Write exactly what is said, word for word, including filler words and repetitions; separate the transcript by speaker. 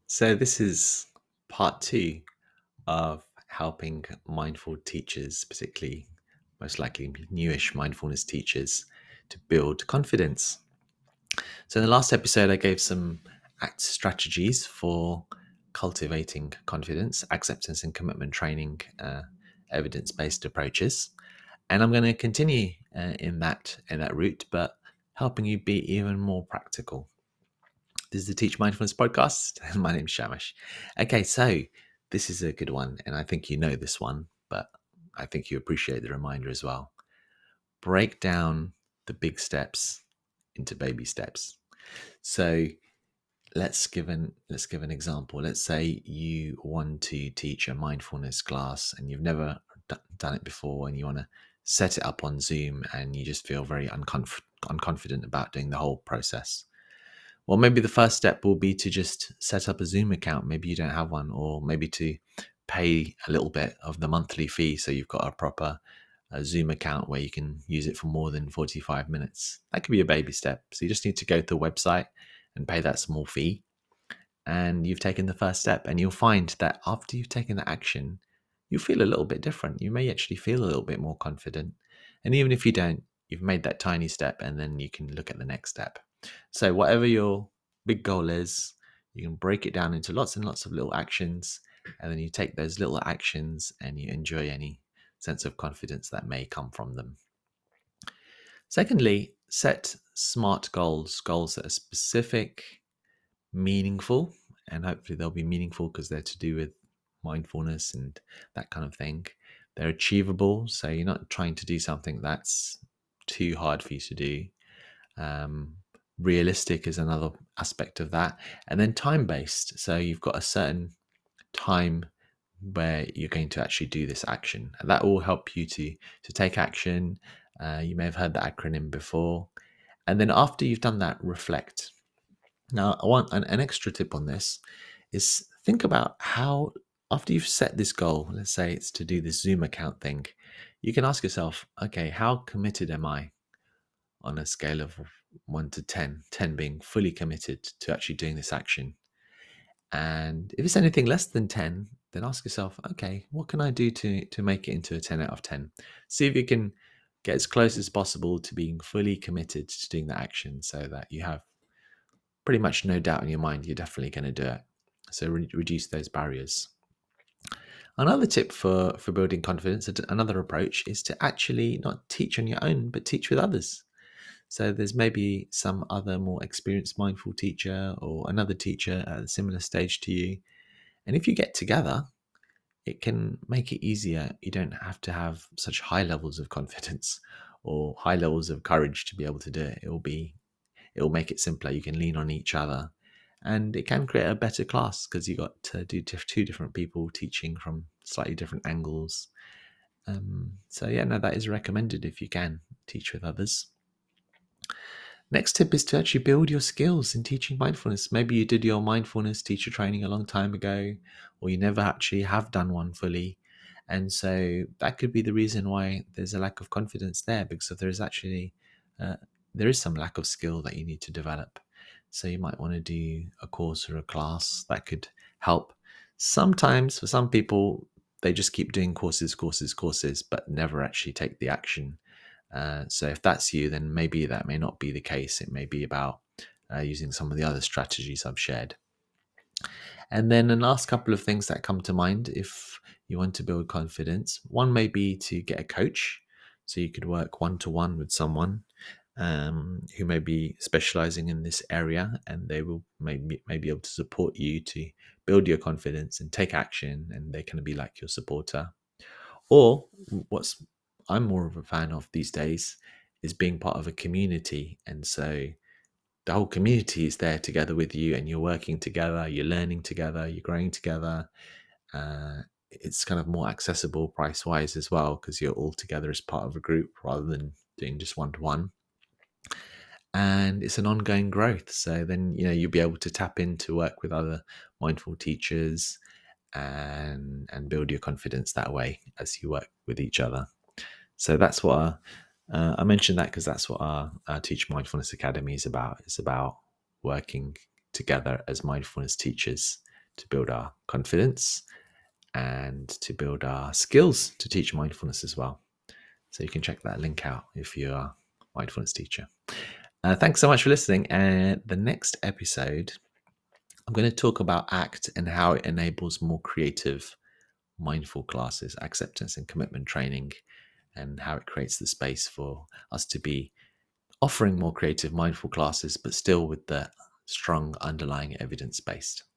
Speaker 1: So, this is part two of helping mindful teachers, particularly most likely newish mindfulness teachers, to build confidence. So, in the last episode, I gave some act strategies for cultivating confidence, acceptance and commitment training, uh, evidence-based approaches, and I'm going to continue uh, in that in that route, but helping you be even more practical. This is the Teach Mindfulness podcast, and my name's Shamash. Okay, so this is a good one, and I think you know this one, but I think you appreciate the reminder as well. Break down the big steps into baby steps. So let's give an let's give an example. Let's say you want to teach a mindfulness class, and you've never d- done it before, and you want to set it up on Zoom, and you just feel very unconf- unconfident about doing the whole process. Well, maybe the first step will be to just set up a Zoom account. Maybe you don't have one, or maybe to pay a little bit of the monthly fee so you've got a proper uh, Zoom account where you can use it for more than forty-five minutes. That could be a baby step. So you just need to go to the website and pay that small fee, and you've taken the first step. And you'll find that after you've taken the action, you feel a little bit different. You may actually feel a little bit more confident. And even if you don't, you've made that tiny step, and then you can look at the next step. So whatever your big goal is, you can break it down into lots and lots of little actions, and then you take those little actions and you enjoy any sense of confidence that may come from them. Secondly, set SMART goals, goals that are specific, meaningful, and hopefully they'll be meaningful because they're to do with mindfulness and that kind of thing. They're achievable, so you're not trying to do something that's too hard for you to do. Um, realistic is another aspect of that, and then time-based. So you've got a certain time where you're going to actually do this action, and that will help you to to take action. Uh, you may have heard the acronym before, and then after you've done that, reflect. Now, I want an, an extra tip on this is think about how, after you've set this goal, let's say it's to do this Zoom account thing, you can ask yourself, okay, how committed am I on a scale of one to ten, ten being fully committed to actually doing this action? And if it's anything less than ten, then ask yourself, okay, what can I do to, to make it into a ten out of ten? See if you can get as close as possible to being fully committed to doing that action so that you have pretty much no doubt in your mind you're definitely going to do it. So re- reduce those barriers. Another tip for, for building confidence, another approach, is to actually not teach on your own, but teach with others. So there's maybe some other more experienced mindful teacher or another teacher at a similar stage to you. And if you get together, it can make it easier. You don't have to have such high levels of confidence or high levels of courage to be able to do it. It will be, it will make it simpler. You can lean on each other, and it can create a better class because you got to do two different people teaching from slightly different angles. Um, so yeah, no, that is recommended if you can teach with others. Next tip is to actually build your skills in teaching mindfulness. Maybe you did your mindfulness teacher training a long time ago, or you never actually have done one fully. And so that could be the reason why there's a lack of confidence there, because there is actually, uh, there is some lack of skill that you need to develop. So you might want to do a course or a class that could help. Sometimes for some people, they just keep doing courses, courses, courses, but never actually take the action. Uh, so if that's you, then maybe that may not be the case. It may be about uh, using some of the other strategies I've shared. And then the last couple of things that come to mind if you want to build confidence, one may be to get a coach. So you could work one-to-one with someone um, who may be specializing in this area, and they will maybe, may be able to support you to build your confidence and take action, and they can be like your supporter. Or what's I'm more of a fan of these days is being part of a community. And so the whole community is there together with you, and you're working together, you're learning together, you're growing together. Uh, it's kind of more accessible price wise as well, because you're all together as part of a group rather than doing just one to one. And it's an ongoing growth. So then, you know, you'll be able to tap into work with other mindful teachers and and build your confidence that way as you work with each other. So that's what our, uh, I mentioned that because that's what our, our Teach Mindfulness Academy is about. It's about working together as mindfulness teachers to build our confidence and to build our skills to teach mindfulness as well. So you can check that link out if you're a mindfulness teacher. Uh, thanks so much for listening. And the next episode, I'm going to talk about ACT and how it enables more creative mindful classes, acceptance and commitment training, and how it creates the space for us to be offering more creative mindful classes, but still with the strong underlying evidence based.